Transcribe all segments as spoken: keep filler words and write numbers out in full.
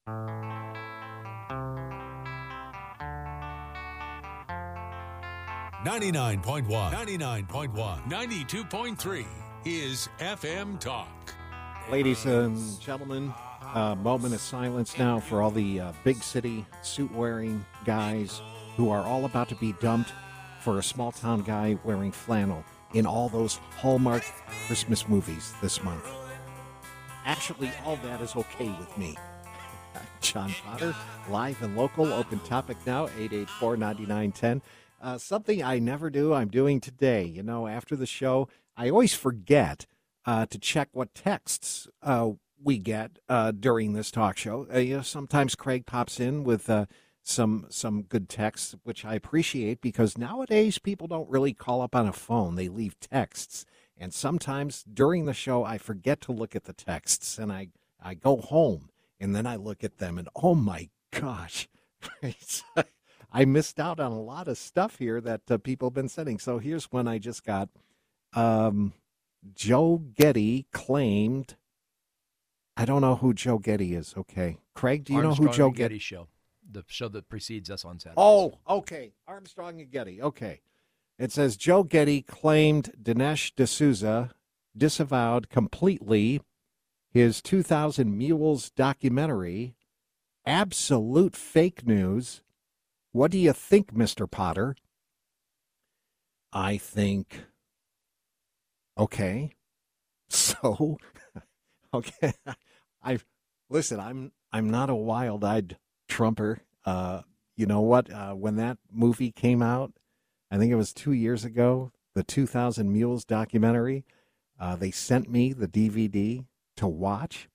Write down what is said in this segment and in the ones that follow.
ninety-nine point one, ninety-nine point one, ninety-two point three is F M Talk. Ladies and gentlemen, a moment of silence now for all the uh, big city suit-wearing guys who are all about to be dumped for a small-town guy wearing flannel in all those Hallmark Christmas movies this month. Actually, all that is okay with me. John Potter, live and local, open topic now, eight eight four, nine nine one zero. Uh, something I never do, I'm doing today. You know, after the show, I always forget uh, to check what texts uh, we get uh, during this talk show. Uh, you know, sometimes Craig pops in with uh, some some good texts, which I appreciate because nowadays people don't really call up on a phone. They leave texts. And sometimes during the show, I forget to look at the texts, and I, I go home, and then I look at them, and oh, my gosh. I missed out on a lot of stuff here that uh, people have been sending. So here's one I just got. Um, Joe Getty claimed, I don't know who Joe Getty is. Okay. Craig, do you Armstrong know who Joe and Getty Getty show, the show that precedes us on Saturday. Oh, okay. Armstrong and Getty. Okay. It says Joe Getty claimed Dinesh D'Souza disavowed completely his two thousand Mules documentary. Absolute fake news. What do you think, Mister Potter? I think, okay. So, okay. I listen, I'm I'm not a wild-eyed Trumper. Uh, you know what? Uh, when that movie came out, I think it was two years ago, the two thousand Mules documentary, uh, they sent me the D V D to watch,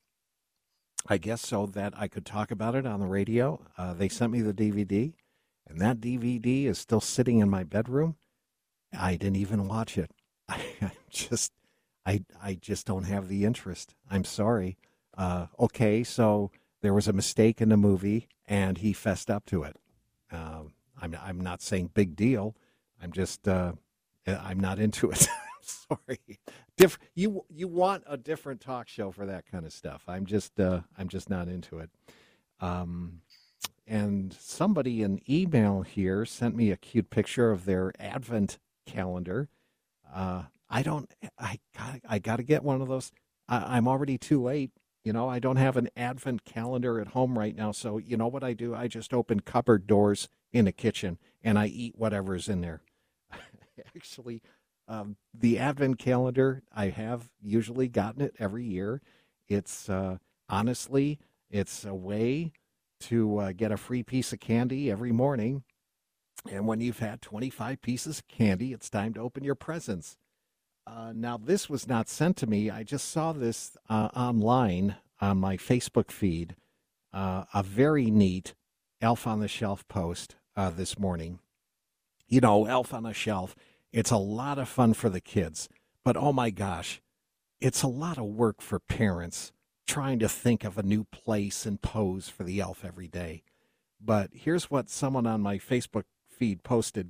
I guess so that I could talk about it on the radio. Uh, they sent me the D V D, and that D V D is still sitting in my bedroom. I didn't even watch it. I, I just, I, I just don't have the interest. I'm sorry. Uh, okay, so there was a mistake in the movie, and he fessed up to it. Um, I'm, I'm not saying big deal. I'm just, uh, I'm not into it. Sorry. Diff- you you want a different talk show for that kind of stuff. I'm just, uh, I'm just not into it. Um, and somebody in email here sent me a cute picture of their Advent calendar. Uh, I don't, I got, I got to get one of those. I, I'm already too late. You know, I don't have an Advent calendar at home right now. So you know what I do? I just open cupboard doors in the kitchen and I eat whatever's in there. Actually, um, the Advent calendar, I have usually gotten it every year. It's uh, honestly, it's a way to uh, get a free piece of candy every morning. And when you've had twenty-five pieces of candy, it's time to open your presents. Uh, now, this was not sent to me. I just saw this uh, online on my Facebook feed, uh, a very neat Elf on the Shelf post uh, this morning. You know, Elf on the Shelf, it's a lot of fun for the kids, but oh my gosh, it's a lot of work for parents trying to think of a new place and pose for the elf every day. But here's what someone on my Facebook feed posted.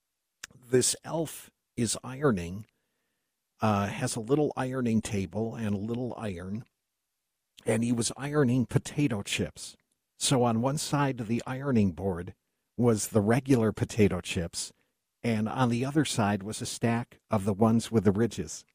This elf is ironing, uh, has a little ironing table and a little iron, and he was ironing potato chips. So on one side of the ironing board was the regular potato chips, and on the other side was a stack of the ones with the ridges.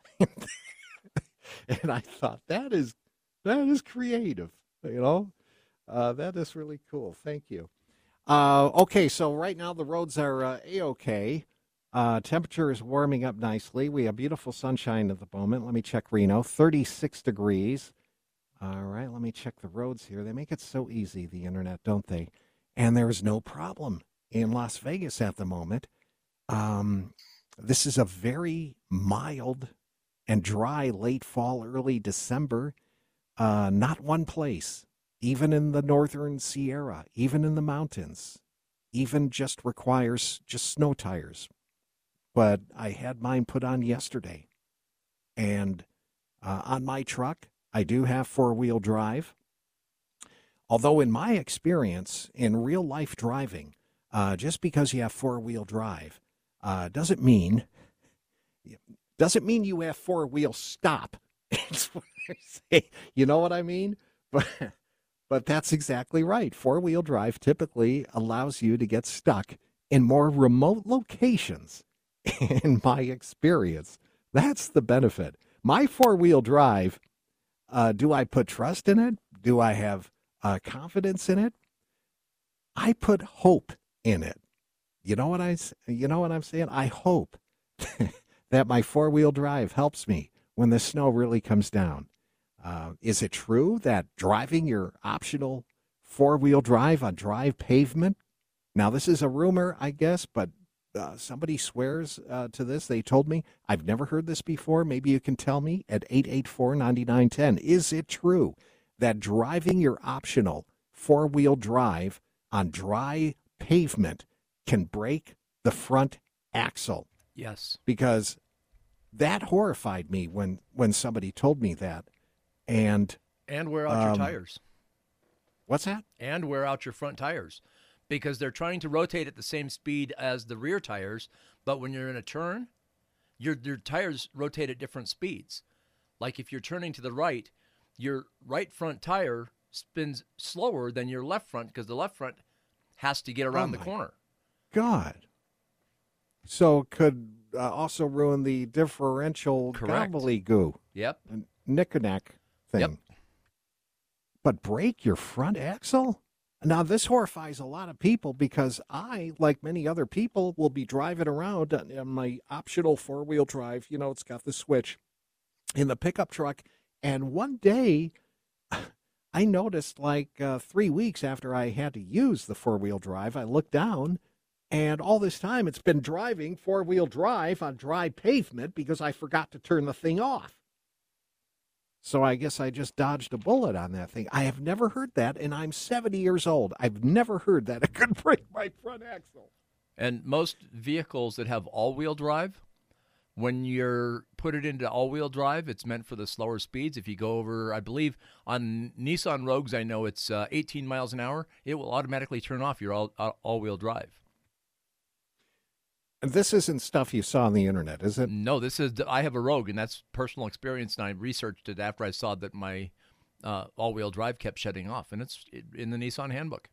And I thought, that is that is creative, you know. Uh, that is really cool. Thank you. Uh, okay, so right now the roads are uh, A-okay. Uh, temperature is warming up nicely. We have beautiful sunshine at the moment. Let me check Reno, thirty-six degrees. All right, let me check the roads here. They make it so easy, the internet, don't they? And there is no problem in Las Vegas at the moment. Um, this is a very mild and dry late fall, early December. Uh, not one place, even in the northern Sierra, even in the mountains, even just requires just snow tires. But I had mine put on yesterday. And uh, on my truck, I do have four-wheel drive. Although in my experience, in real-life driving, uh, just because you have four-wheel drive uh, doesn't mean doesn't mean you have four-wheel stop. It's what I say. You know what I mean? But But that's exactly right. Four-wheel drive typically allows you to get stuck in more remote locations. In my experience, that's the benefit. My four-wheel drive, uh, do I put trust in it? Do I have uh, confidence in it? I put hope in it. You know what I, you know what I'm saying? I hope that my four-wheel drive helps me when the snow really comes down. Uh, is it true that driving your optional four-wheel drive on dry pavement? Now, this is a rumor, I guess, but uh, somebody swears uh, to this. They told me. I've never heard this before. Maybe you can tell me at eight eight four, nine nine one zero. Is it true that driving your optional four-wheel drive on dry pavement can break the front axle? Yes. Because that horrified me when, when somebody told me that. And and wear out um, your tires. What's that? And wear out your front tires, because they're trying to rotate at the same speed as the rear tires, but when you're in a turn, your your tires rotate at different speeds. Like if you're turning to the right, your right front tire spins slower than your left front because the left front has to get around Oh the my corner. God. So it could uh, also ruin the differential Correct. gobbledygoo, Yep. knick-a-knack thing. Yep. But break your front axle? Now, this horrifies a lot of people because I, like many other people, will be driving around on my optional four-wheel drive. You know, it's got the switch in the pickup truck. And one day, I noticed like uh, three weeks after I had to use the four-wheel drive, I looked down, and all this time it's been driving four-wheel drive on dry pavement because I forgot to turn the thing off. So I guess I just dodged a bullet on that thing. I have never heard that, and I'm seventy years old. I've never heard that it could break my front axle. And most vehicles that have all-wheel drive, when you're put it into all-wheel drive, it's meant for the slower speeds. If you go over, I believe, on Nissan Rogues, I know it's uh, eighteen miles an hour, it will automatically turn off your all, uh, all-wheel drive. And this isn't stuff you saw on the internet, is it? No, this is, I have a Rogue, and that's personal experience, and I researched it after I saw that my uh, all-wheel drive kept shutting off, and it's in the Nissan handbook.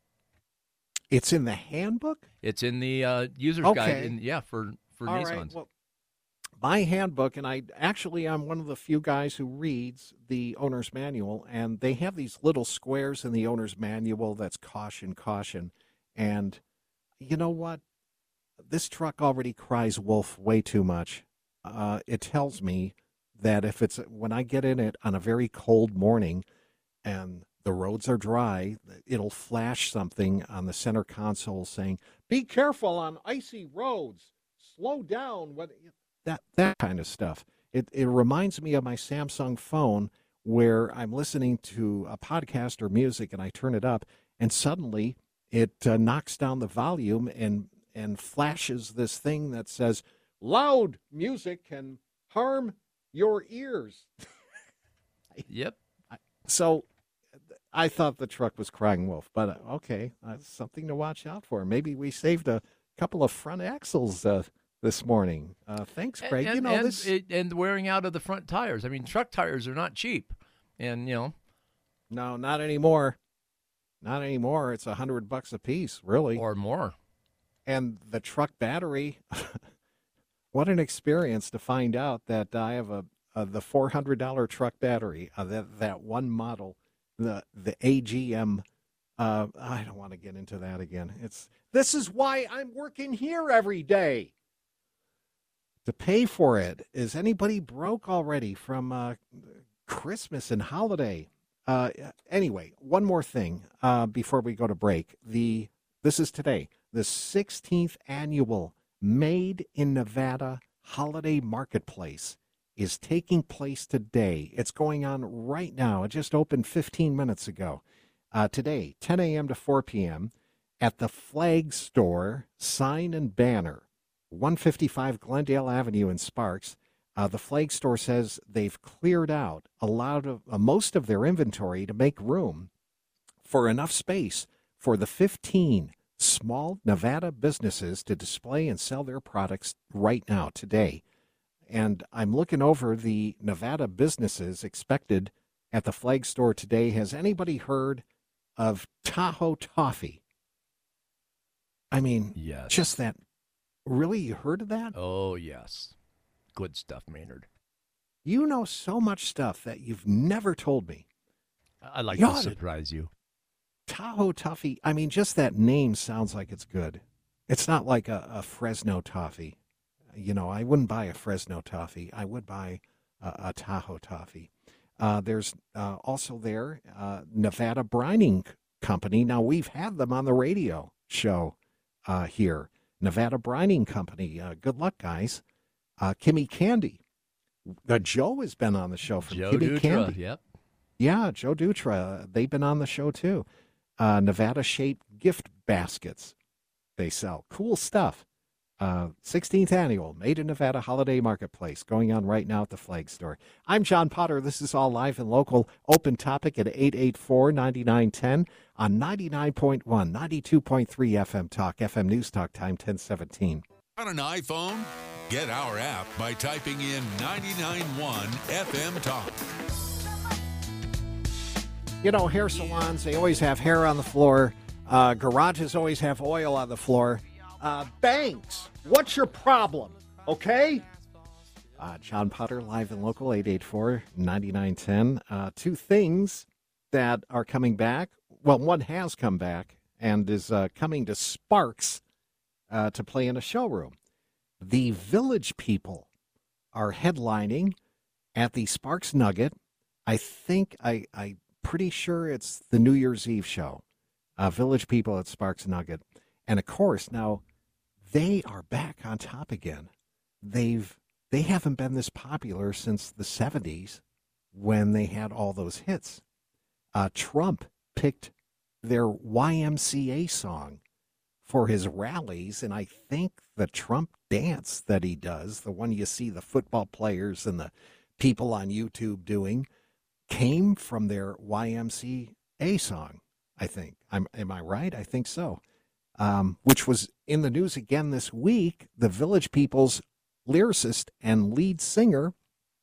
It's in the handbook? It's in the uh, user's Okay. guide, in, yeah, for, for All Nissans. right. Well, my handbook, and I actually I'm one of the few guys who reads the owner's manual, and they have these little squares in the owner's manual that's caution, caution. And you know what? This truck already cries wolf way too much. Uh, it tells me that if it's when I get in it on a very cold morning and the roads are dry, it'll flash something on the center console saying, "Be careful on icy roads. Slow down." When that that kind of stuff. It it reminds me of my Samsung phone where I'm listening to a podcast or music and I turn it up and suddenly it uh, knocks down the volume and and flashes this thing that says, "Loud music can harm your ears." Yep. So I thought the truck was crying wolf, but uh, okay, that's something to watch out for. Maybe we saved a couple of front axles uh, this morning. Uh, thanks, Craig. And, you know and, this, it, and wearing out of the front tires. I mean, truck tires are not cheap, and you know, no, not anymore. Not anymore. It's a hundred bucks a piece, really. or more. And the truck battery. What an experience to find out that I have a, a the four hundred dollar truck battery. Uh, that that one model, the the A G M. Uh, I don't want to get into that again. It's this is why I'm working here every day. To pay for it. Is anybody broke already from uh, Christmas and holiday? Uh, anyway, one more thing uh, before we go to break. The this is today, the sixteenth annual Made in Nevada Holiday Marketplace is taking place today. It's going on right now. It just opened fifteen minutes ago. Uh, today, ten a.m. to four p.m. at the Flag Store Sign and Banner, one fifty-five Glendale Avenue in Sparks. Uh, the Flag Store says they've cleared out a lot of uh, most of their inventory to make room for enough space for the fifteen small Nevada businesses to display and sell their products right now, today. And I'm looking over the Nevada businesses expected at the Flag store today. Has anybody heard of Tahoe Toffee? I mean, Yes. just that. Really, you heard of that? Oh, yes. Good stuff, Maynard. You know so much stuff that you've never told me. I'd like You to oughta- surprise you. Tahoe Toffee, I mean, just that name sounds like it's good. It's not like a, a Fresno toffee. You know, I wouldn't buy a Fresno toffee. I would buy a, a Tahoe Toffee. Uh, there's uh, also there uh, Nevada Brining Company. Now, we've had them on the radio show uh, here. Nevada Brining Company. Uh, good luck, guys. Uh, Kimmy Candy. Uh, Joe has been on the show from Joe Kimmy Dutra, Candy. yep. Yeah, Joe Dutra. Uh, they've been on the show, too. Uh, Nevada-shaped gift baskets they sell. Cool stuff. Uh, sixteenth Annual Made in Nevada Holiday Marketplace going on right now at the Flag Store. I'm John Potter. This is all live and local. Open topic at eight eight four, nine nine one zero on ninety-nine point one, ninety-two point three F M Talk, F M News Talk, time ten seventeen. On an iPhone? Get our app by typing in ninety-nine point one F M Talk. You know, hair salons, they always have hair on the floor. Uh, garages always have oil on the floor. Uh, banks, what's your problem? Okay? Uh, John Potter, live and local, eight eight four, nine nine one zero. Uh, two things that are coming back. Well, one has come back and is uh, coming to Sparks uh, to play in a showroom. The Village People are headlining at the Sparks Nugget. I think, I, I'm pretty sure it's the New Year's Eve show. Uh, Village People at Sparks Nugget. And, of course, now they are back on top again. They've they haven't been this popular since the seventies when they had all those hits. Uh, Trump picked their Y M C A song for his rallies, and I think the Trump dance that he does, the one you see the football players and the people on YouTube doing, came from their Y M C A song, I think. I'm, am I right? I think so. Um, which was in the news again this week. The Village People's lyricist and lead singer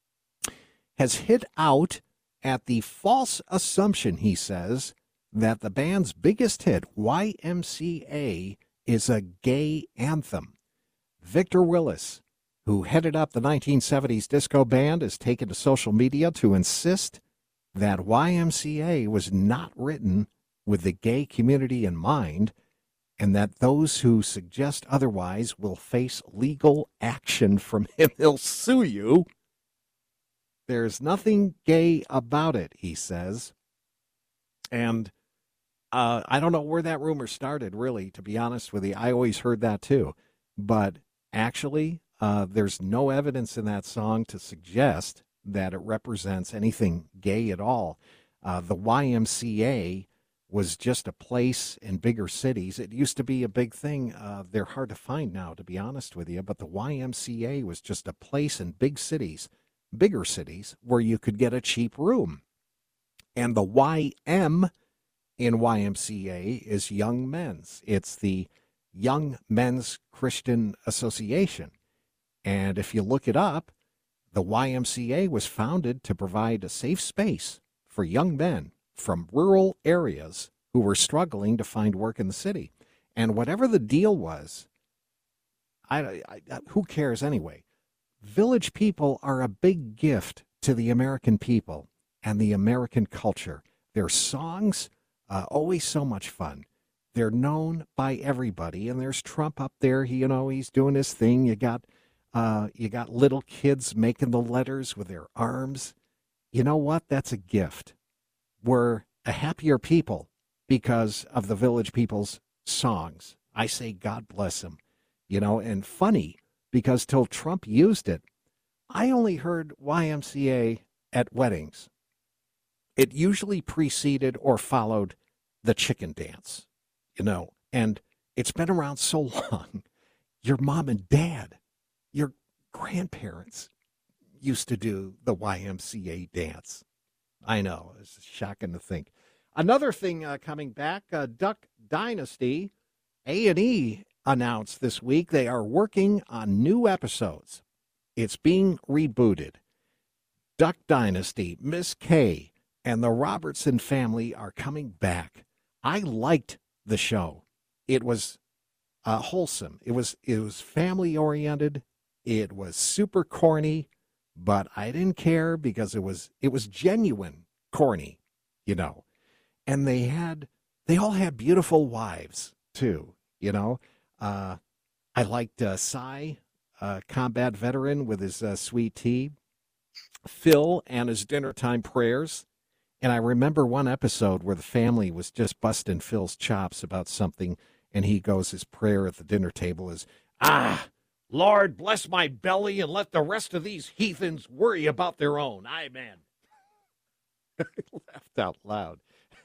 has hit out at the false assumption, he says, that the band's biggest hit, Y M C A, is a gay anthem. Victor Willis, who headed up the nineteen seventies disco band, has taken to social media to insist that Y M C A was not written with the gay community in mind, and that those who suggest otherwise will face legal action from him. He'll sue you. There's nothing gay about it, he says. And uh, I don't know where that rumor started, really, to be honest with you. I always heard that, too. But actually, uh, there's no evidence in that song to suggest that it represents anything gay at all. Uh, the Y M C A was just a place in bigger cities. It used to be a big thing. Uh, they're hard to find now, to be honest with you. But the Y M C A was just a place in big cities, bigger cities, where you could get a cheap room. And the Y M in Y M C A is Young Men's. It's the Young Men's Christian Association. And if you look it up, the Y M C A was founded to provide a safe space for young men from rural areas who were struggling to find work in the city. And whatever the deal was, I, I, who cares anyway? Village People are a big gift to the American people and the American culture. Their songs, uh, always so much fun. They're known by everybody, and there's Trump up there. He, you know, he's doing his thing. You got, uh, you got little kids making the letters with their arms. You know what? That's a gift. We're a happier people because of the Village People's songs. I say God bless them, you know, and funny because till Trump used it, I only heard Y M C A at weddings. It usually preceded or followed the chicken dance, you know, and it's been around so long. Your mom and dad, your grandparents used to do the Y M C A dance. I know, it's shocking to think. Another thing uh, coming back, uh, Duck Dynasty, A and E announced this week they are working on new episodes. It's being rebooted. Duck Dynasty, Miss Kay, and the Robertson family are coming back. I liked the show. It was uh, wholesome. It was it was family oriented. It was super corny, but I didn't care because it was it was genuine corny, you know. And they had they all had beautiful wives too, you know. Uh, I liked uh, Cy, uh, combat veteran with his uh, sweet tea, Phil and his dinner time prayers. And I remember one episode where the family was just busting Phil's chops about something, and he goes, his prayer at the dinner table is, "Ah, Lord, bless my belly and let the rest of these heathens worry about their own. Amen." I laughed out loud.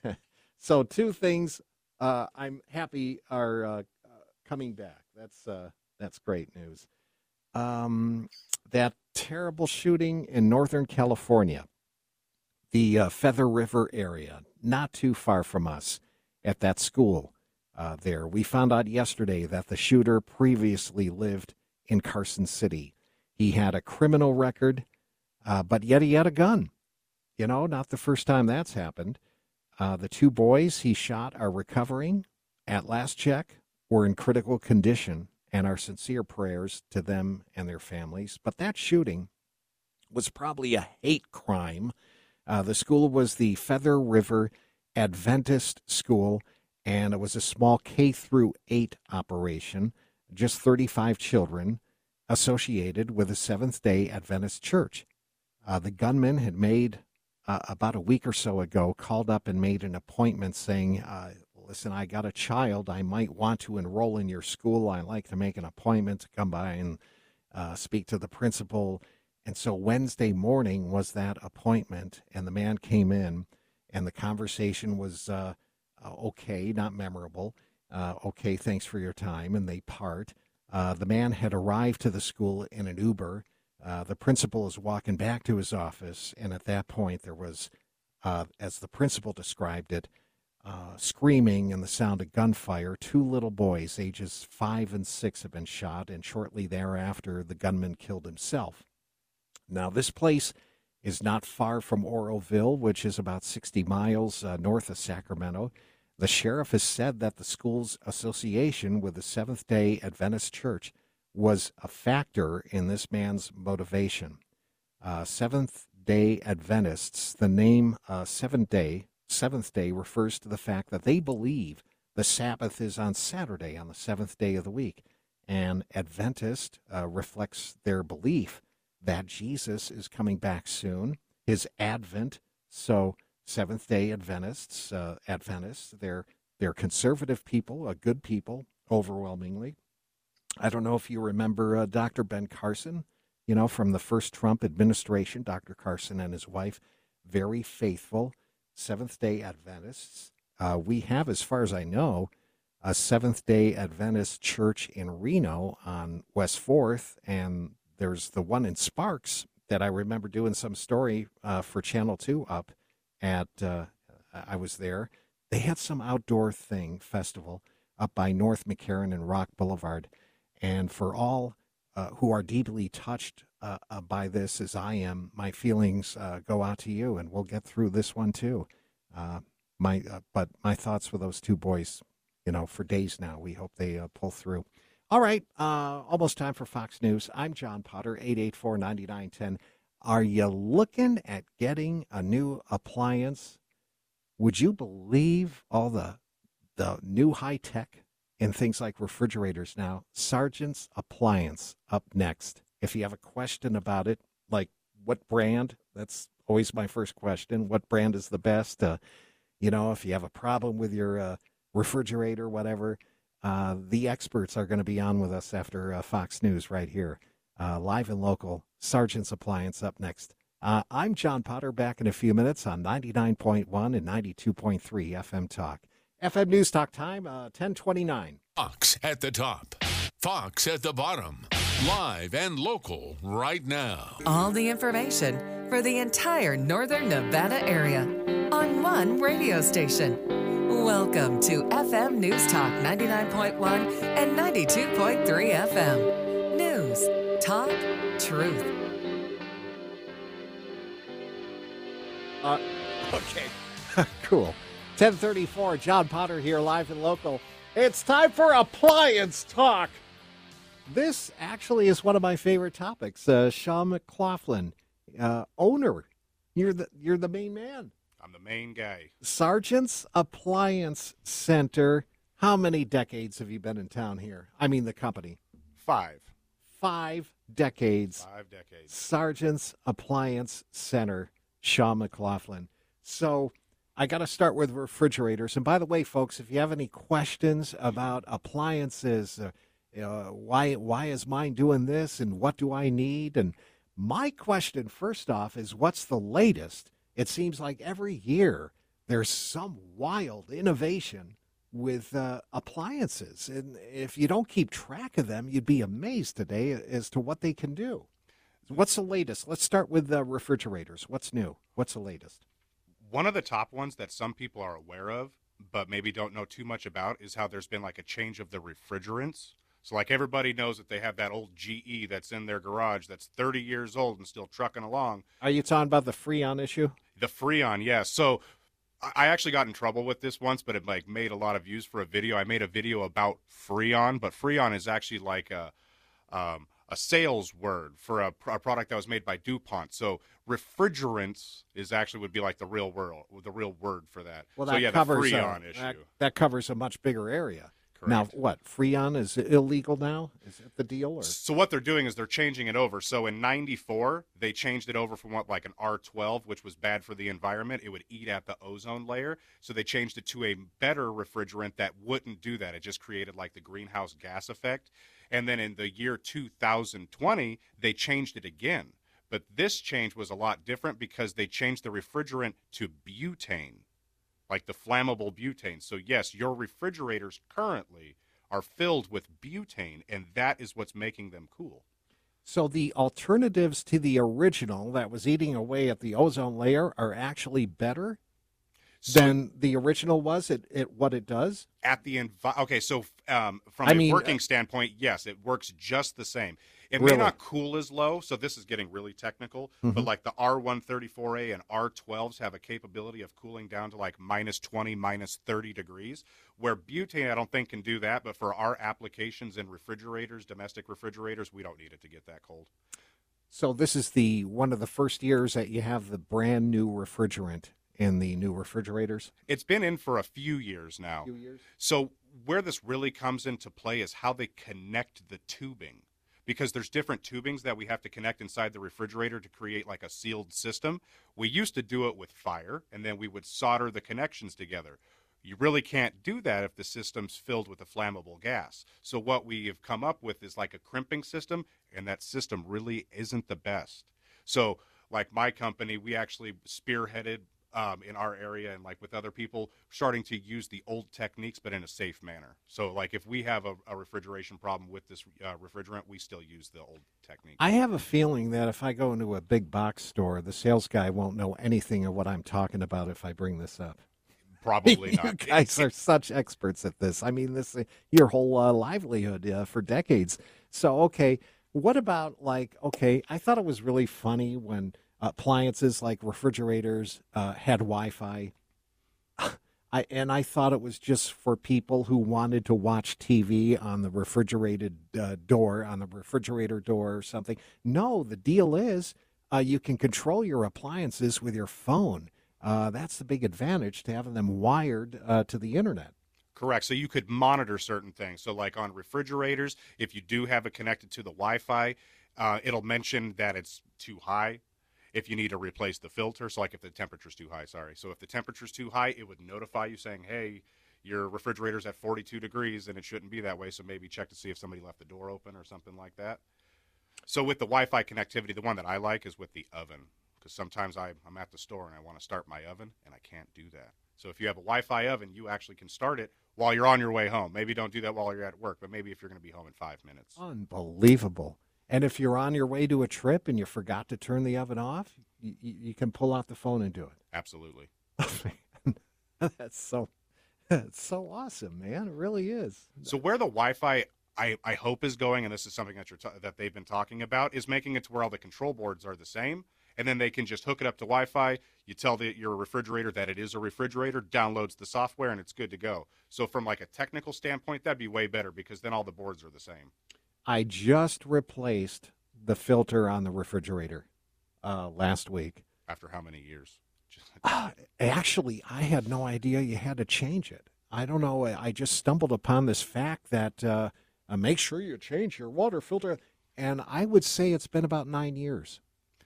So two things uh, I'm happy are uh, uh, coming back. That's uh, that's great news. Um, that terrible shooting in Northern California, the uh, Feather River area, not too far from us at that school uh, there. We found out yesterday that the shooter previously lived in Carson City. He had a criminal record, uh, but yet he had a gun. You know, not the first time that's happened. Uh, the two boys he shot are recovering. At last check, were in critical condition, and our sincere prayers to them and their families. But that shooting was probably a hate crime. Uh, the school was the Feather River Adventist School, and it was a small K through eight operation, just thirty-five children associated with the Seventh-day Adventist Church. Uh, the gunman had made, uh, about a week or so ago, called up and made an appointment saying, uh, listen, I got a child. I might want to enroll in your school. I'd like to make an appointment to come by and uh, speak to the principal. And so Wednesday morning was that appointment, and the man came in, and the conversation was uh, uh, okay, not memorable. Uh, okay, thanks for your time, and they part. Uh, the man had arrived to the school in an Uber. Uh, the principal is walking back to his office, and at that point there was, uh, as the principal described it, uh, screaming and the sound of gunfire. Two little boys, ages five and six, have been shot, and shortly thereafter the gunman killed himself. Now, this place is not far from Oroville, which is about sixty miles uh, north of Sacramento. The sheriff has said that the school's association with the Seventh-day Adventist Church was a factor in this man's motivation. Uh, Seventh-day Adventists, the name uh, Seventh-day, Seventh Day refers to the fact that they believe the Sabbath is on Saturday, on the seventh day of the week. And Adventist uh, reflects their belief that Jesus is coming back soon, his advent. So Seventh-day Adventists, uh, Adventists, they're, they're conservative people, uh, good people, overwhelmingly. I don't know if you remember uh, Doctor Ben Carson, you know, from the first Trump administration. Doctor Carson and his wife, very faithful Seventh-day Adventists. Uh, we have, as far as I know, a Seventh-day Adventist church in Reno on West fourth, and there's the one in Sparks that I remember doing some story uh, for Channel two up at, uh, I was there. They had some outdoor thing, festival, up by North McCarran and Rock Boulevard. And for all uh, who are deeply touched uh, uh, by this, as I am, my feelings uh, go out to you, and we'll get through this one too. Uh, my, uh, but my thoughts with those two boys, you know, for days now. We hope they uh, pull through. All right, uh, almost time for Fox News. I'm John Potter, eight eight four, nine nine one zero. Are you looking at getting a new appliance? Would you believe all the the new high tech in things like refrigerators now? Sargent's Appliance up next. If you have a question about it, like what brand, that's always my first question. What brand is the best? Uh, you know, if you have a problem with your uh, refrigerator, whatever, uh, the experts are going to be on with us after uh, Fox News right here. Uh, live and local, Sargent's Appliance up next. Uh, I'm John Potter, back in a few minutes on ninety-nine point one and ninety-two point three F M Talk. F M News Talk time, uh, ten twenty-nine. Fox at the top, Fox at the bottom. Live and local right now. All the information for the entire Northern Nevada area on one radio station. Welcome to F M News Talk ninety-nine point one and ninety-two point three F M. News, talk, truth. Uh, Okay. Cool. ten thirty-four, John Potter here, live and local. It's time for Appliance Talk. This actually is one of my favorite topics. Uh, Sean McLaughlin, uh, owner. You're the you're the main man. I'm the main guy. Sargent's Appliance Center. How many decades have you been in town here? I mean the company. Five. Five decades. Five decades. Sargent's Appliance Center, Sean McLaughlin. So I got to start with refrigerators. And by the way, folks, if you have any questions about appliances, uh, uh, why why is mine doing this and what do I need? And my question, first off, is what's the latest? It seems like every year there's some wild innovation with uh, appliances. And if you don't keep track of them, you'd be amazed today as to what they can do. What's the latest? Let's start with the refrigerators. What's new? What's the latest? One of the top ones that some people are aware of, but maybe don't know too much about, is how there's been like a change of the refrigerants. So like everybody knows that they have that old G E that's in their garage that's thirty years old and still trucking along. Are you talking about the Freon issue? The Freon, yes. So I actually got in trouble with this once, but it like made a lot of views for a video. I made a video about Freon, but Freon is actually like a um, a sales word for a, a product that was made by DuPont. So refrigerants is actually would be like the real world, the real word for that. Well, so that yeah, covers the a, Freon issue. That, that covers a much bigger area. Correct. Now, what, Freon is illegal now? Is it the deal? Or? So what they're doing is they're changing it over. So in ninety-four, they changed it over from what, like an R twelve, which was bad for the environment. It would eat at the ozone layer. So they changed it to a better refrigerant that wouldn't do that. It just created like the greenhouse gas effect. And then in the year two thousand twenty, they changed it again. But this change was a lot different because they changed the refrigerant to butane, like the flammable butane. So yes, your refrigerators currently are filled with butane, and that is what's making them cool. So the alternatives to the original that was eating away at the ozone layer are actually better So than the original was at, at what it does? at the envi- okay, so um, from I a mean, working uh, standpoint, yes, it works just the same. It Really? may not cool as low, so this is getting really technical, but Mhm. like the R one thirty-four A and R twelves have a capability of cooling down to like minus twenty, minus thirty degrees, where butane I don't think can do that, but for our applications in refrigerators, domestic refrigerators, we don't need it to get that cold. So this is the one of the first years that you have the brand new refrigerant in the new refrigerators? It's been in for a few years now. Few years. So where this really comes into play is how they connect the tubing, because there's different tubings that we have to connect inside the refrigerator to create like a sealed system. We used to do it with fire, and then we would solder the connections together. You really can't do that if the system's filled with a flammable gas. So what we have come up with is like a crimping system, and that system really isn't the best. So like my company, we actually spearheaded Um, in our area and like with other people starting to use the old techniques but in a safe manner. So like if we have a, a refrigeration problem with this uh, refrigerant, we still use the old technique. I have a feeling that if I go into a big box store, the sales guy won't know anything of what I'm talking about if I bring this up. Probably You not. guys are such experts at this. I mean, this uh, your whole uh, livelihood uh, for decades. So, okay, what about like, okay, I thought it was really funny when appliances like refrigerators uh, had Wi-Fi. I and I thought it was just for people who wanted to watch T V on the refrigerated uh, door, on the refrigerator door or something. No, the deal is uh, you can control your appliances with your phone. Uh, that's the big advantage to having them wired uh, to the internet. Correct. So you could monitor certain things. So like on refrigerators, if you do have it connected to the Wi-Fi, uh, it'll mention that it's too high. If you need to replace the filter, so like if the temperature's too high, sorry. So if the temperature's too high, it would notify you saying, hey, your refrigerator's at forty-two degrees and it shouldn't be that way, so maybe check to see if somebody left the door open or something like that. So with the Wi-Fi connectivity, the one that I like is with the oven, because sometimes I, I'm at the store and I want to start my oven and I can't do that. So if you have a Wi-Fi oven, you actually can start it while you're on your way home. Maybe don't do that while you're at work, but maybe if you're going to be home in five minutes. Unbelievable. And if you're on your way to a trip and you forgot to turn the oven off, you, you can pull out the phone and do it. Absolutely. That's so that's so awesome, man. It really is. So where the Wi-Fi, I, I hope, is going, and this is something that you're ta- that they've been talking about, is making it to where all the control boards are the same, and then they can just hook it up to Wi-Fi. You tell the, your refrigerator that it is a refrigerator, downloads the software, and it's good to go. So from like a technical standpoint, that'd be way better because then all the boards are the same. I just replaced the filter on the refrigerator uh, last week. After how many years? Uh, actually, I had no idea you had to change it. I don't know. I just stumbled upon this fact that uh, uh, make sure you change your water filter. And I would say it's been about nine years.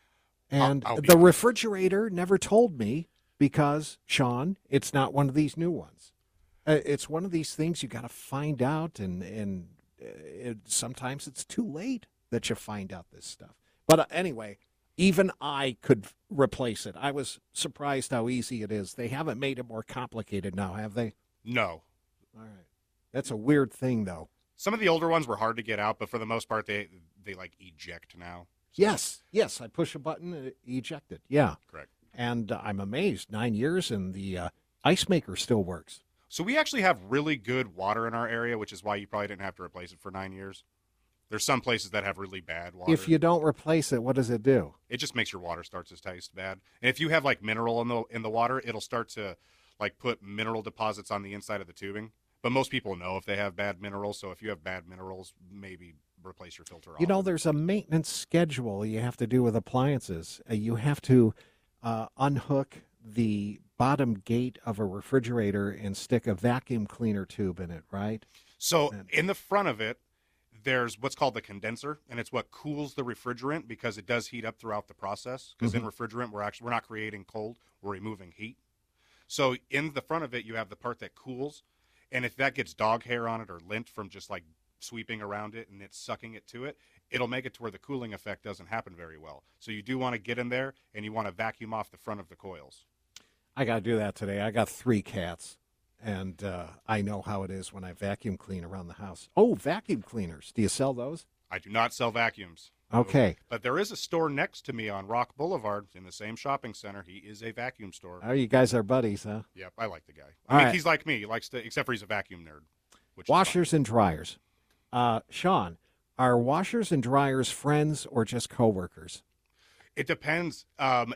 And I'll, I'll the refrigerator never told me because, Sean, it's not one of these new ones. Uh, it's one of these things you got to find out, and, and it, sometimes it's too late that you find out this stuff. But uh, anyway, even I could replace it. I was surprised how easy it is. They haven't made it more complicated now, have they? No. All right. That's a weird thing, though. Some of the older ones were hard to get out, but for the most part, they they like eject now. So. Yes, yes. I push a button and it ejected. Yeah. Correct. And uh, I'm amazed. Nine years and the uh, ice maker still works. So we actually have really good water in our area, which is why you probably didn't have to replace it for nine years. There's some places that have really bad water. If you don't replace it, what does it do? It just makes your water start to taste bad. And if you have like mineral in the in the water, it'll start to like put mineral deposits on the inside of the tubing. But most people know if they have bad minerals. So if you have bad minerals, maybe replace your filter. You know, often. there's a maintenance schedule you have to do with appliances. Uh, you have to uh, unhook the bottom gate of a refrigerator and stick a vacuum cleaner tube in it, right? So And- in the front of it, there's what's called the condenser, and it's what cools the refrigerant because it does heat up throughout the process. Because Mm-hmm. in refrigerant, we're actually we're not creating cold, we're removing heat. So in the front of it, you have the part that cools, and if that gets dog hair on it or lint from just like sweeping around it and it's sucking it to it, it'll make it to where the cooling effect doesn't happen very well. So you do want to get in there and you want to vacuum off the front of the coils. I got to do that today. I got three cats, and uh, I know how it is when I vacuum clean around the house. Oh, vacuum cleaners. Do you sell those? I do not sell vacuums. Okay. But there is a store next to me on Rock Boulevard in the same shopping center. He is a vacuum store. Oh, you guys are buddies, huh? Yep, I like the guy. I All mean, right. he's like me. He likes to, except for he's a vacuum nerd. Which is Washers and dryers. Uh, Sean, are washers and dryers friends or just coworkers? fine. It depends. Um,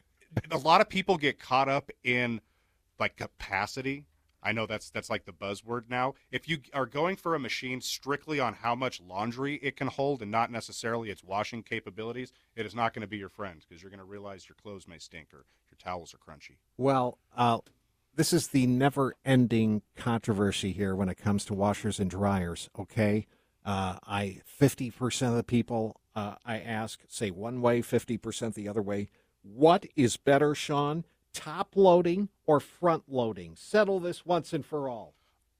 a lot of people get caught up in like capacity. I know that's that's like the buzzword now. If you are going for a machine strictly on how much laundry it can hold and not necessarily its washing capabilities, it is not going to be your friend because you're going to realize your clothes may stink or your towels are crunchy. Well, uh, this is the never-ending controversy here when it comes to washers and dryers, okay? Uh, I fifty percent of the people uh, I ask say one way, fifty percent the other way. What is better, Sean? Top loading or front loading? Settle this once and for all.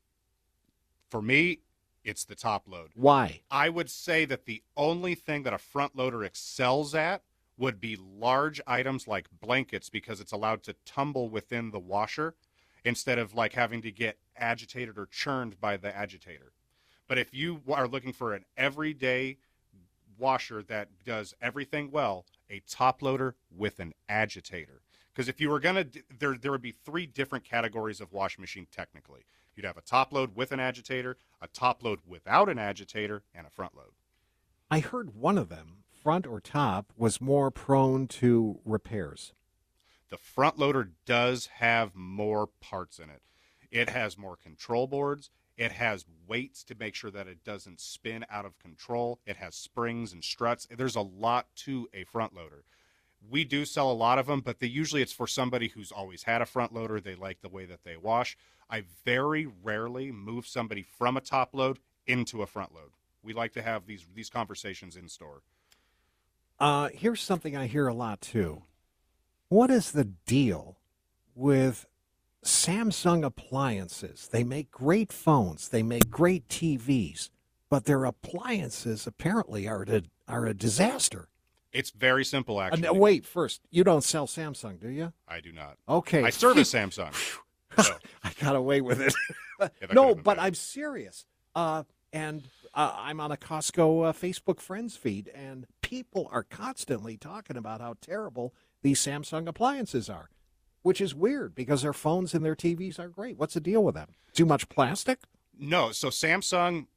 For me, it's the top load. Why? I would say that the only thing that a front loader excels at would be large items like blankets because it's allowed to tumble within the washer instead of like having to get agitated or churned by the agitator. But if you are looking for an everyday washer that does everything well, a top loader with an agitator. Because if you were going to, there there would be three different categories of wash machine technically. You'd have a top load with an agitator, a top load without an agitator, and a front load. I heard one of them, front or top, was more prone to repairs. The front loader does have more parts in it. It has more control boards. It has weights to make sure that it doesn't spin out of control. It has springs and struts. There's a lot to a front loader. We do sell a lot of them, but they, usually it's for somebody who's always had a front loader. They like the way that they wash. I very rarely move somebody from a top load into a front load. We like to have these these conversations in store. Uh, here's something I hear a lot, too. What is the deal with Samsung appliances? They make great phones. They make great T Vs. But their appliances apparently are a, are a disaster. It's very simple, Uh, actually. no, wait, first, you don't sell Samsung, do you? I do not. Okay. I service Samsung. So, I got away with it. that could No, have been but bad. I'm serious. Uh, and uh, I'm on a Costco uh, Facebook friends feed, and people are constantly talking about how terrible these Samsung appliances are, which is weird because their phones and their T Vs are great. What's the deal with them? Too much plastic? No, so Samsung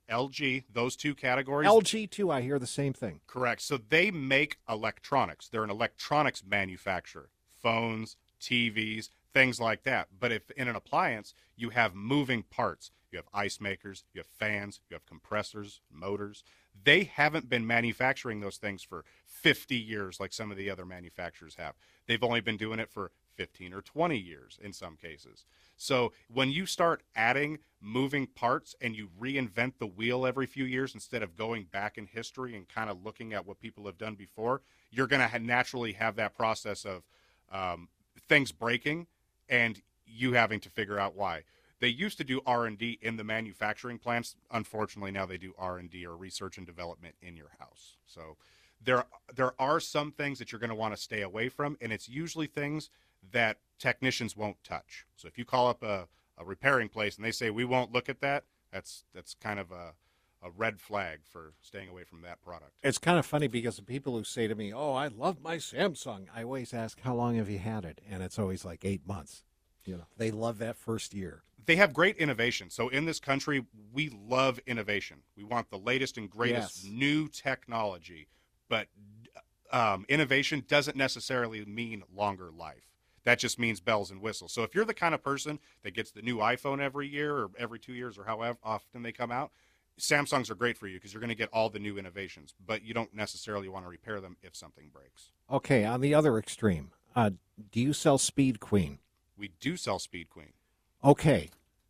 L G, those two categories. L G too, I hear the same thing. Correct. So they make electronics. They're an electronics manufacturer. Phones, T Vs, things like that. But if in an appliance, you have moving parts, you have ice makers, you have fans, you have compressors, motors. They haven't been manufacturing those things for fifty years like some of the other manufacturers have. They've only been doing it for fifteen or twenty years in some cases. So when you start adding moving parts and you reinvent the wheel every few years instead of going back in history and kind of looking at what people have done before, you're going to ha- naturally have that process of um, things breaking and you having to figure out why. They used to do R and D in the manufacturing plants. Unfortunately, now they do R and D or research and development in your house. So there, there are some things that you're going to want to stay away from, and it's usually things that technicians won't touch. So if you call up a, a repairing place and they say, we won't look at that, that's that's kind of a, a red flag for staying away from that product. It's kind of funny because the people who say to me, oh, I love my Samsung, I always ask, how long have you had it? And it's always like eight months. You know, they love that first year. They have great innovation. So in this country, we love innovation. We want the latest and greatest Yes. new technology. But um, innovation doesn't necessarily mean longer life. That just means bells and whistles. So if you're the kind of person that gets the new iPhone every year or every two years or however often they come out, Samsungs are great for you because you're going to get all the new innovations. But you don't necessarily want to repair them if something breaks. Okay, on the other extreme, uh, do you sell Speed Queen? We do sell Speed Queen. Okay,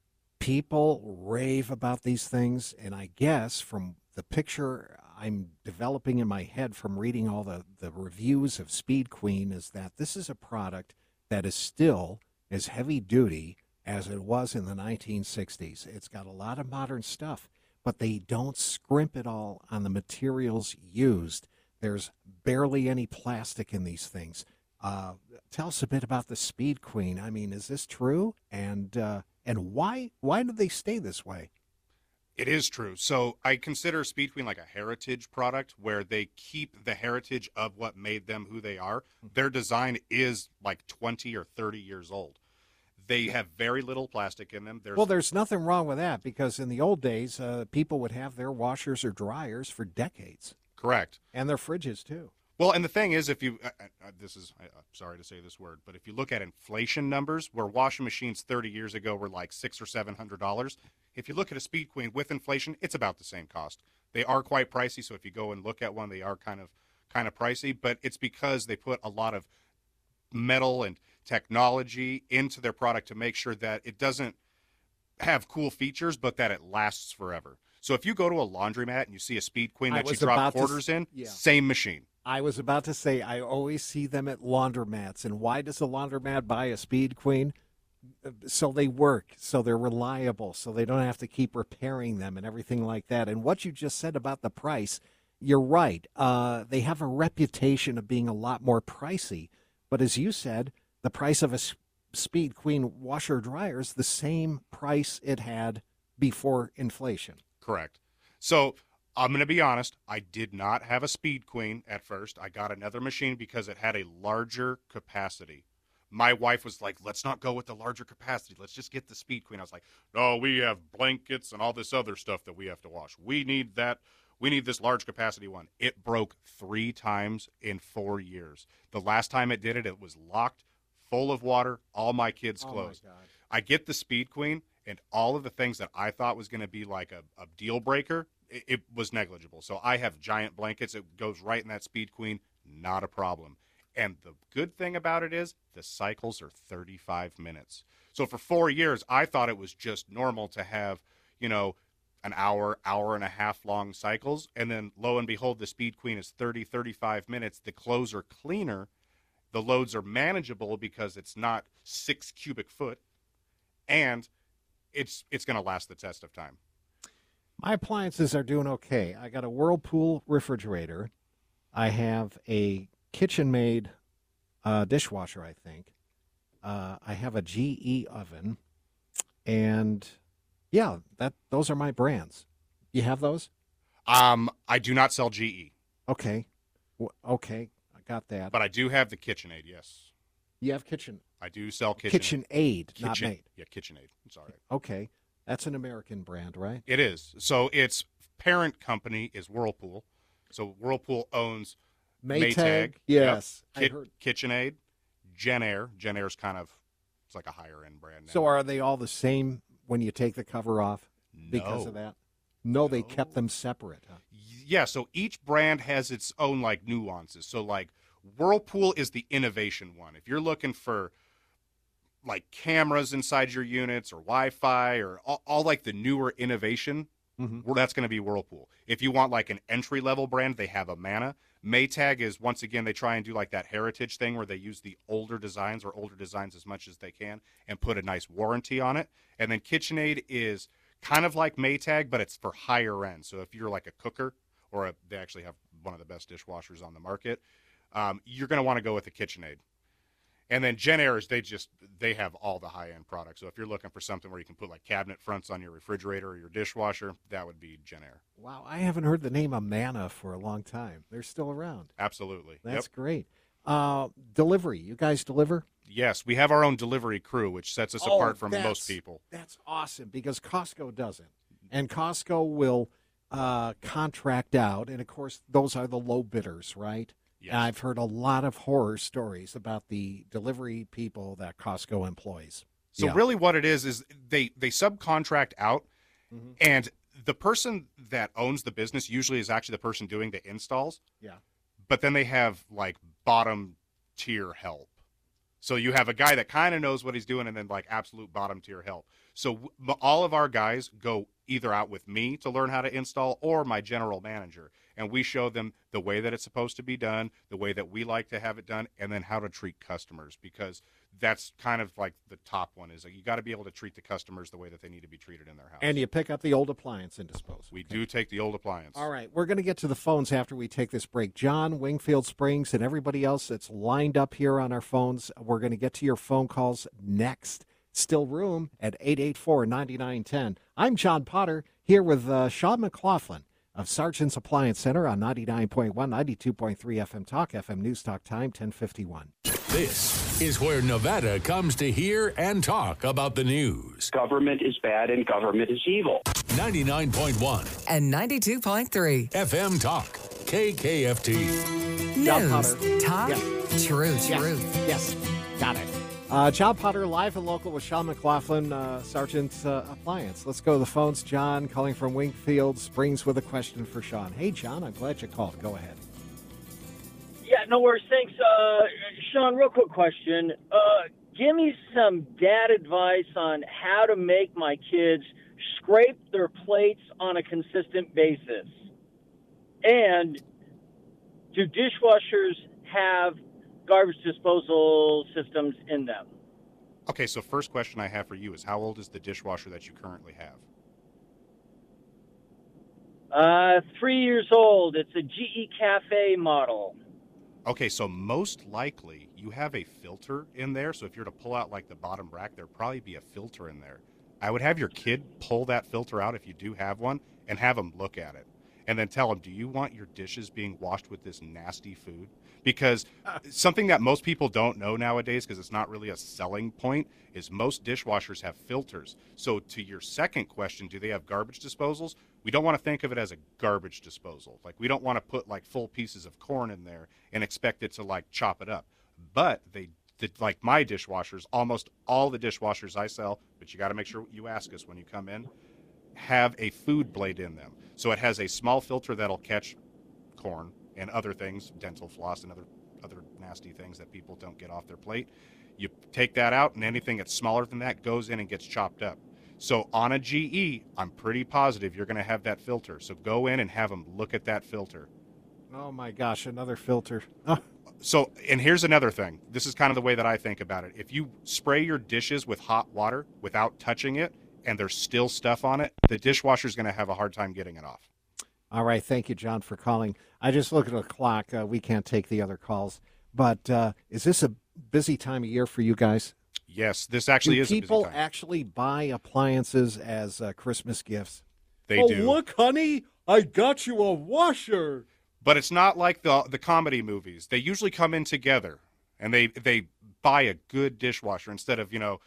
people rave about these things, and I guess from the picture I'm developing in my head from reading all the, the reviews of Speed Queen is that this is a product that is still as heavy duty as it was in the nineteen sixties. It's got a lot of modern stuff, but they don't scrimp at all on the materials used. There's barely any plastic in these things. Uh, tell us a bit about the Speed Queen. I mean, is this true? And uh, and why why do they stay this way? It is true. So I consider Speed Queen like a heritage product where they keep the heritage of what made them who they are. Their design is like twenty or thirty years old. They have very little plastic in them. There's, Well, there's nothing wrong with that because in the old days, uh, people would have their washers or dryers for decades. correct. And their fridges, too. Well, and the thing is, if you, uh, uh, this is, I, I'm sorry to say this word, but if you look at inflation numbers, where washing machines thirty years ago were like six or seven hundred dollars, if you look at a Speed Queen with inflation, it's about the same cost. They are quite pricey, so if you go and look at one, they are kind of, kind of pricey. But it's because they put a lot of metal and technology into their product to make sure that it doesn't have cool features, but that it lasts forever. So if you go to a laundromat and you see a Speed Queen I that you was drop about to quarters s- in, yeah. same machine. I was about to say, I always see them at laundromats. And why does a laundromat buy a Speed Queen? So they work, so they're reliable, so they don't have to keep repairing them and everything like that. And what you just said about the price, you're right. Uh, they have a reputation of being a lot more pricey. But as you said, the price of a S- Speed Queen washer dryer is the same price it had before inflation. Correct. So I'm going to be honest. I did not have a Speed Queen at first. I got another machine because it had a larger capacity. My wife was like, let's not go with the larger capacity. Let's just get the Speed Queen. I was like, no, we have blankets and all this other stuff that we have to wash. We need that. We need this large capacity one. It broke three times in four years. The last time it did it, it was locked, full of water, all my kids' clothes. Oh my God. I get the Speed Queen, and all of the things that I thought was going to be like a, a deal breaker, it, it was negligible. So I have giant blankets. It goes right in that Speed Queen, not a problem. And the good thing about it is the cycles are thirty-five minutes. So for four years, I thought it was just normal to have, you know, an hour, hour and a half long cycles. And then lo and behold, the Speed Queen is thirty, thirty-five minutes. The clothes are cleaner. The loads are manageable because it's not six cubic foot. And it's it's going to last the test of time. My appliances are doing okay. I got a Whirlpool refrigerator. I have a KitchenMaid uh, dishwasher, I think. Uh, I have a G E oven. And, yeah, that those are my brands. You have those? Um, I do not sell G E, Okay. W- okay, I got that. but I do have the KitchenAid, yes. You have Kitchen I do sell KitchenAid. KitchenAid, not Kitchen, Maid. Yeah, KitchenAid. It's all right. Okay. That's an American brand, right? It is. So it's parent company is Whirlpool. So Whirlpool owns Maytag, Maytag, yes. yep, Kit, I heard. KitchenAid, Genair. Genair's kind of, it's like a higher end brand now. So are they all the same when you take the cover off because No. of that? No, they No. kept them separate. Huh? Yeah, so each brand has its own like nuances. So like Whirlpool is the innovation one. If you're looking for like cameras inside your units or Wi-Fi or all, all like the newer innovation, Mm-hmm. well, that's going to be Whirlpool. If you want like an entry level brand, they have Amana. Maytag is, once again, they try and do like that heritage thing where they use the older designs or older designs as much as they can and put a nice warranty on it. And then KitchenAid is kind of like Maytag, but it's for higher end. So if you're like a cooker, or a, they actually have one of the best dishwashers on the market, um, you're going to want to go with the KitchenAid. And then Genair, they just, they have all the high-end products. So if you're looking for something where you can put like cabinet fronts on your refrigerator or your dishwasher, that would be Genair. Wow, I haven't heard the name Amana for a long time. They're still around. Absolutely. That's Yep. great. Uh, delivery, you guys deliver? Yes, we have our own delivery crew, which sets us Oh, apart from that's- most people. That's awesome because Costco doesn't. And Costco will uh, contract out. And, of course, those are the low bidders, right? Yes. And I've heard a lot of horror stories about the delivery people that Costco employs. So Yeah. really what it is is they, they subcontract out, Mm-hmm. and the person that owns the business usually is actually the person doing the installs. Yeah. But then they have like bottom tier help. So you have a guy that kind of knows what he's doing and then like absolute bottom tier help. So w- all of our guys go either out with me to learn how to install or my general manager. And we show them the way that it's supposed to be done, the way that we like to have it done, and then how to treat customers, because that's kind of like the top one is like you got to be able to treat the customers the way that they need to be treated in their house. And you pick up the old appliance and dispose. we do take the old appliance. All right, we're going to get to the phones after we take this break. John, Wingfield Springs, and everybody else that's lined up here on our phones, we're going to get to your phone calls next. Still room at eight eight four, nine nine one zero. I'm John Potter here with uh, Sean McLaughlin of Sargent's Appliance Center on ninety-nine point one, ninety-two point three F M Talk, F M News Talk Time, ten fifty-one. This is where Nevada comes to hear and talk about the news. Government is bad and government is evil. ninety-nine point one And ninety-two point three. F M Talk, K K F T. John News, Potter. talk, Yeah. true, Yeah. truth. Yes, got it. Uh, John Potter, live and local with Sean McLaughlin, uh, Sargent's uh, Appliance. Let's go to the phones. John, calling from Wingfield Springs with a question for Sean. Hey, John, I'm glad you called. Go ahead. Yeah, no worries. Thanks. Uh, Sean, real quick question. Uh, give me some dad advice on how to make my kids scrape their plates on a consistent basis. And do dishwashers have garbage disposal systems in them? Okay, so first question I have for you is how old is the dishwasher that you currently have? Uh, three years old. It's a G E Cafe model. Okay, so most likely you have a filter in there. So if you're to pull out like the bottom rack, there'd probably be a filter in there. I would have your kid pull that filter out if you do have one and have them look at it. And then tell them, do you want your dishes being washed with this nasty food? Because something that most people don't know nowadays, because it's not really a selling point, is most dishwashers have filters. So to your second question, do they have garbage disposals? We don't want to think of it as a garbage disposal. Like, we don't want to put like full pieces of corn in there and expect it to like chop it up. But they, the, like my dishwashers, almost all the dishwashers I sell, but you got to make sure you ask us when you come in, have a food blade in them. So it has a small filter that'll catch corn and other things, dental floss and other other nasty things that people don't get off their plate. You take that out, and anything that's smaller than that goes in and gets chopped up. So on a G E, I'm pretty positive you're going to have that filter. So go in and have them look at that filter. Oh, my gosh, another filter. Oh, So, and here's another thing. This is kind of the way that I think about it. If you spray your dishes with hot water without touching it, and there's still stuff on it, the dishwasher's going to have a hard time getting it off. all right. Thank you, John, for calling. I just look at the clock. Uh, we can't take the other calls. But uh, is this a busy time of year for you guys? Yes, this actually do is a busy people time. actually buy appliances as uh, Christmas gifts? They oh, do. look, honey, I got you a washer. But it's not like the the comedy movies. They usually come in together, and they they buy a good dishwasher instead of, you know,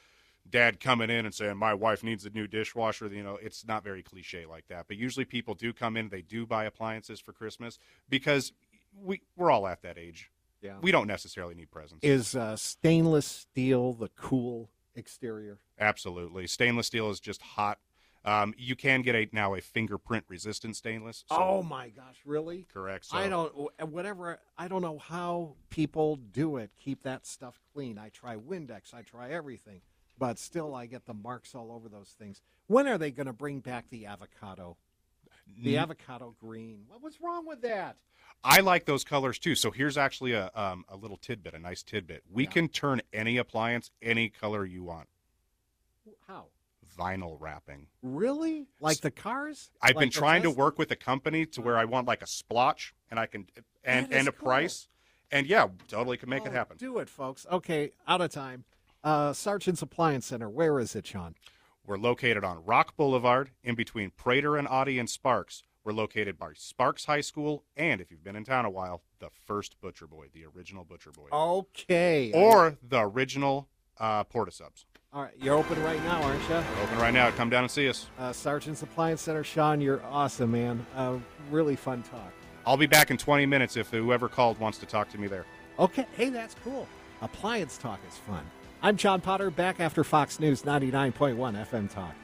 dad coming in and saying, my wife needs a new dishwasher. You know, it's not very cliche like that. But usually people do come in, they do buy appliances for Christmas because we, we're all at that age. Yeah. We don't necessarily need presents. Is uh, stainless steel the cool exterior? Absolutely. Stainless steel is just hot. Um, you can get a now a fingerprint resistant stainless. So Oh my gosh, really? correct. So I don't whatever I don't know how people do it. Keep that stuff clean. I try Windex, I try everything, but still I get the marks all over those things. When are they going to bring back the avocado? The N- avocado green. What was wrong with that? I like those colors too. So here's actually a um, a little tidbit, a nice tidbit. We Yeah. can turn any appliance any color you want. How? Vinyl wrapping. Really? Like the cars? I've Like been the trying to Tesla? work with a company to where I want like a splotch and I can and That is and a cool. price. And yeah, totally can make Oh, it happen. Do it, folks. Okay, out of time. Uh, Sargent's Appliance Center. Where is it, Sean? We're located on Rock Boulevard in between Prater and Audie and Sparks. We're located by Sparks High School, and if you've been in town a while, the first Butcher Boy, the original Butcher Boy. Okay. Or the original uh, Porta Subs. All right, you're open right now, aren't you? We're open right now. Come down and see us. Uh, Sargent's Appliance Center. Sean, you're awesome, man. Uh, really fun talk. I'll be back in twenty minutes if whoever called wants to talk to me there. Okay, hey, that's cool. Appliance talk is fun. I'm John Potter, back after Fox News ninety-nine point one F M Talk.